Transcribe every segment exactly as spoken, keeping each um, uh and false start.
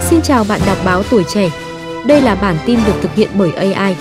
Xin chào bạn đọc báo Tuổi Trẻ. Đây là bản tin được thực hiện bởi a i.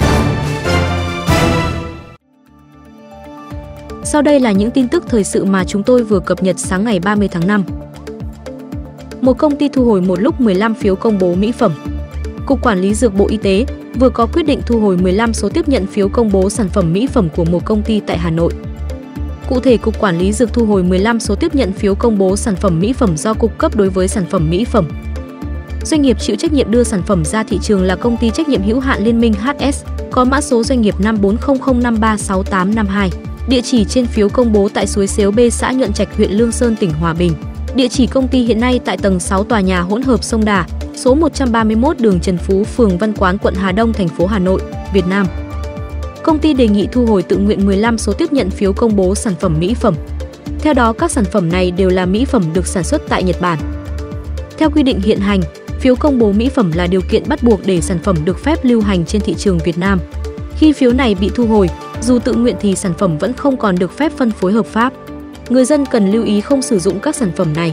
Sau đây là những tin tức thời sự mà chúng tôi vừa cập nhật sáng ngày ba mươi tháng năm. Một công ty thu hồi một lúc mười lăm phiếu công bố mỹ phẩm. Cục Quản lý Dược Bộ Y tế vừa có quyết định thu hồi mười lăm số tiếp nhận phiếu công bố sản phẩm mỹ phẩm của một công ty tại Hà Nội. Cụ thể, Cục Quản lý Dược thu hồi mười lăm số tiếp nhận phiếu công bố sản phẩm mỹ phẩm do Cục cấp đối với sản phẩm mỹ phẩm. Doanh nghiệp chịu trách nhiệm đưa sản phẩm ra thị trường là công ty trách nhiệm hữu hạn Liên minh hát ét, có mã số doanh nghiệp năm bốn không không năm ba sáu tám năm hai. Địa chỉ trên phiếu công bố tại Suối Xếu B, xã Nhuận Trạch, huyện Lương Sơn, tỉnh Hòa Bình. Địa chỉ công ty hiện nay tại tầng sáu tòa nhà hỗn hợp Sông Đà, số một trăm ba mươi mốt đường Trần Phú, phường Văn Quán, quận Hà Đông, thành phố Hà Nội, Việt Nam. Công ty đề nghị thu hồi tự nguyện mười lăm số tiếp nhận phiếu công bố sản phẩm mỹ phẩm. Theo đó, các sản phẩm này đều là mỹ phẩm được sản xuất tại Nhật Bản. Theo quy định hiện hành, phiếu công bố mỹ phẩm là điều kiện bắt buộc để sản phẩm được phép lưu hành trên thị trường Việt Nam. Khi phiếu này bị thu hồi, dù tự nguyện thì sản phẩm vẫn không còn được phép phân phối hợp pháp. Người dân cần lưu ý không sử dụng các sản phẩm này.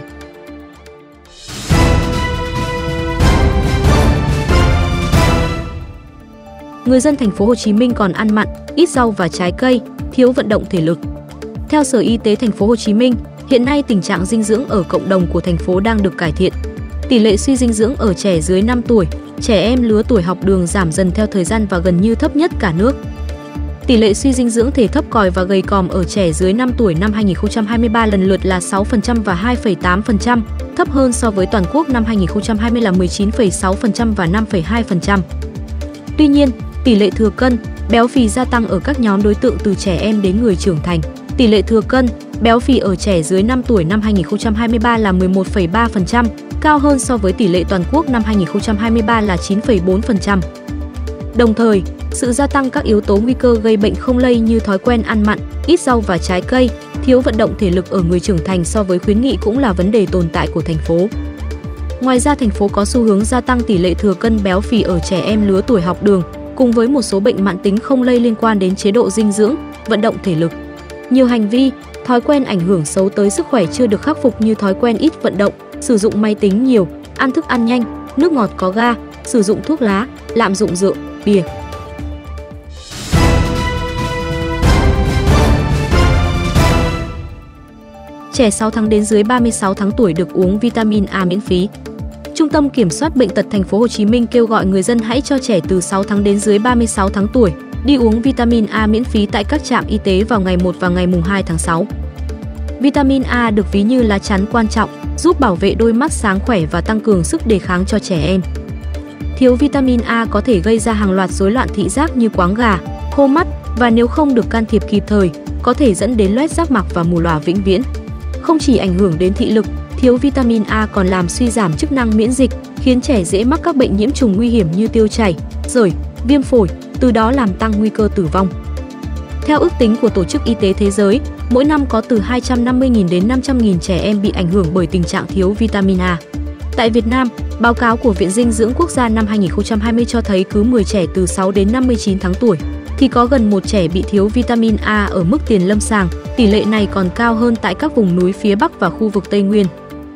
Người dân thành phố Hồ Chí Minh còn ăn mặn, ít rau và trái cây, thiếu vận động thể lực. Theo Sở Y tế thành phố Hồ Chí Minh, hiện nay tình trạng dinh dưỡng ở cộng đồng của thành phố đang được cải thiện. Tỷ lệ suy dinh dưỡng ở trẻ dưới năm tuổi, trẻ em lứa tuổi học đường giảm dần theo thời gian và gần như thấp nhất cả nước. Tỷ lệ suy dinh dưỡng thể thấp còi và gầy còm ở trẻ dưới năm tuổi năm hai nghìn không trăm hai mươi ba lần lượt là sáu phần trăm và hai phẩy tám phần trăm, thấp hơn so với toàn quốc năm hai nghìn không trăm hai mươi là mười chín phẩy sáu phần trăm và năm phẩy hai phần trăm. Tuy nhiên, tỷ lệ thừa cân, béo phì gia tăng ở các nhóm đối tượng từ trẻ em đến người trưởng thành. Tỷ lệ thừa cân, béo phì ở trẻ dưới năm tuổi năm hai nghìn không trăm hai mươi ba là mười một phẩy ba phần trăm, cao hơn so với tỷ lệ toàn quốc năm hai nghìn không trăm hai mươi ba là chín phẩy bốn phần trăm. Đồng thời, sự gia tăng các yếu tố nguy cơ gây bệnh không lây như thói quen ăn mặn, ít rau và trái cây, thiếu vận động thể lực ở người trưởng thành so với khuyến nghị cũng là vấn đề tồn tại của thành phố. Ngoài ra, thành phố có xu hướng gia tăng tỷ lệ thừa cân béo phì ở trẻ em lứa tuổi học đường, cùng với một số bệnh mãn tính không lây liên quan đến chế độ dinh dưỡng, vận động thể lực. Nhiều hành vi, thói quen ảnh hưởng xấu tới sức khỏe chưa được khắc phục như thói quen ít vận động, sử dụng máy tính nhiều, ăn thức ăn nhanh, nước ngọt có ga, sử dụng thuốc lá, lạm dụng rượu, bia. Trẻ sáu tháng đến dưới ba mươi sáu tháng tuổi được uống vitamin A miễn phí. Trung tâm Kiểm soát Bệnh tật thành phố Hồ Chí Minh kêu gọi người dân hãy cho trẻ từ sáu tháng đến dưới ba mươi sáu tháng tuổi đi uống vitamin A miễn phí tại các trạm y tế vào ngày một và ngày mùng hai tháng sáu. Vitamin A được ví như lá chắn quan trọng, giúp bảo vệ đôi mắt sáng khỏe và tăng cường sức đề kháng cho trẻ em. Thiếu vitamin A có thể gây ra hàng loạt rối loạn thị giác như quáng gà, khô mắt và nếu không được can thiệp kịp thời, có thể dẫn đến loét giác mạc và mù lòa vĩnh viễn. Không chỉ ảnh hưởng đến thị lực, thiếu vitamin A còn làm suy giảm chức năng miễn dịch, khiến trẻ dễ mắc các bệnh nhiễm trùng nguy hiểm như tiêu chảy, sởi, viêm phổi, từ đó làm tăng nguy cơ tử vong. Theo ước tính của Tổ chức Y tế Thế giới, mỗi năm có từ hai trăm năm mươi nghìn đến năm trăm nghìn trẻ em bị ảnh hưởng bởi tình trạng thiếu vitamin A. Tại Việt Nam, báo cáo của Viện Dinh dưỡng Quốc gia năm hai nghìn không trăm hai mươi cho thấy cứ mười trẻ từ sáu đến năm mươi chín tháng tuổi thì có gần một trẻ bị thiếu vitamin A ở mức tiền lâm sàng, tỷ lệ này còn cao hơn tại các vùng núi phía Bắc và khu vực Tây Nguyên.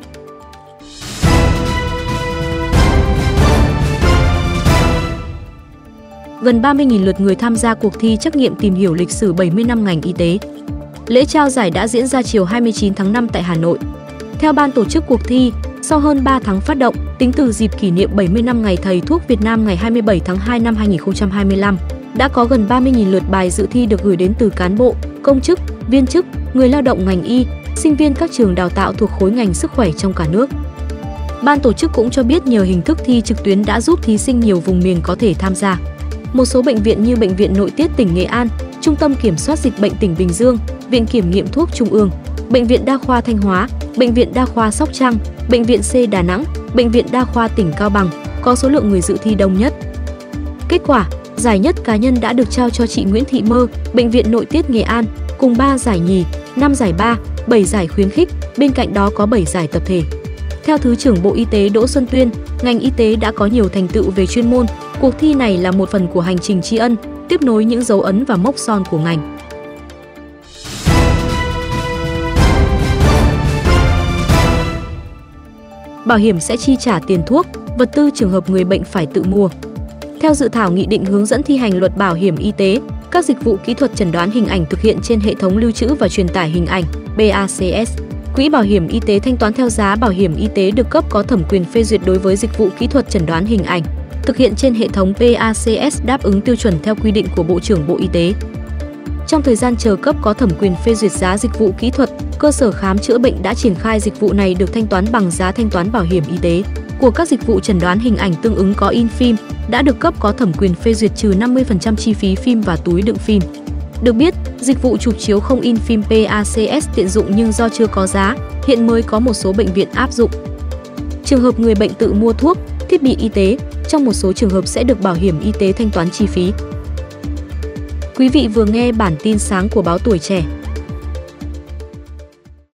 Gần ba mươi nghìn lượt người tham gia cuộc thi trắc nghiệm tìm hiểu lịch sử bảy mươi năm ngành y tế. Lễ trao giải đã diễn ra chiều hai mươi chín tháng năm tại Hà Nội. Theo ban tổ chức cuộc thi, sau hơn ba tháng phát động, tính từ dịp kỷ niệm bảy mươi năm Ngày Thầy thuốc Việt Nam ngày hai mươi bảy tháng hai năm hai nghìn không trăm hai mươi lăm, đã có gần ba mươi nghìn lượt bài dự thi được gửi đến từ cán bộ, công chức, viên chức, người lao động ngành y, sinh viên các trường đào tạo thuộc khối ngành sức khỏe trong cả nước. Ban tổ chức cũng cho biết nhờ hình thức thi trực tuyến đã giúp thí sinh nhiều vùng miền có thể tham gia. Một số bệnh viện như Bệnh viện Nội tiết tỉnh Nghệ An, Trung tâm Kiểm soát Dịch bệnh tỉnh Bình Dương, Viện Kiểm nghiệm Thuốc Trung ương, Bệnh viện Đa khoa Thanh Hóa, Bệnh viện Đa khoa Sóc Trăng, Bệnh viện C Đà Nẵng, Bệnh viện Đa khoa tỉnh Cao Bằng có số lượng người dự thi đông nhất. Kết quả, giải nhất cá nhân đã được trao cho chị Nguyễn Thị Mơ, Bệnh viện Nội tiết Nghệ An, cùng ba giải nhì, năm giải ba, bảy giải khuyến khích, bên cạnh đó có bảy giải tập thể. Theo Thứ trưởng Bộ Y tế Đỗ Xuân Tuyên, ngành y tế đã có nhiều thành tựu về chuyên môn, cuộc thi này là một phần của hành trình tri ân, tiếp nối những dấu ấn và mốc son của ngành. Bảo hiểm sẽ chi trả tiền thuốc, vật tư trường hợp người bệnh phải tự mua. Theo dự thảo nghị định hướng dẫn thi hành luật bảo hiểm y tế, các dịch vụ kỹ thuật chẩn đoán hình ảnh thực hiện trên hệ thống lưu trữ và truyền tải hình ảnh pê a xê ét. Quỹ bảo hiểm y tế thanh toán theo giá bảo hiểm y tế được cấp có thẩm quyền phê duyệt đối với dịch vụ kỹ thuật chẩn đoán hình ảnh thực hiện trên hệ thống pê a xê ét đáp ứng tiêu chuẩn theo quy định của Bộ trưởng Bộ Y tế. Trong thời gian chờ cấp có thẩm quyền phê duyệt giá dịch vụ kỹ thuật, cơ sở khám chữa bệnh đã triển khai dịch vụ này được thanh toán bằng giá thanh toán bảo hiểm y tế của các dịch vụ chẩn đoán hình ảnh tương ứng có in phim, đã được cấp có thẩm quyền phê duyệt trừ năm mươi phần trăm chi phí phim và túi đựng phim. Được biết, dịch vụ chụp chiếu không in phim pê a xê ét tiện dụng nhưng do chưa có giá, hiện mới có một số bệnh viện áp dụng. Trường hợp người bệnh tự mua thuốc, thiết bị y tế, trong một số trường hợp sẽ được bảo hiểm y tế thanh toán chi phí. Quý vị vừa nghe bản tin sáng của báo Tuổi Trẻ.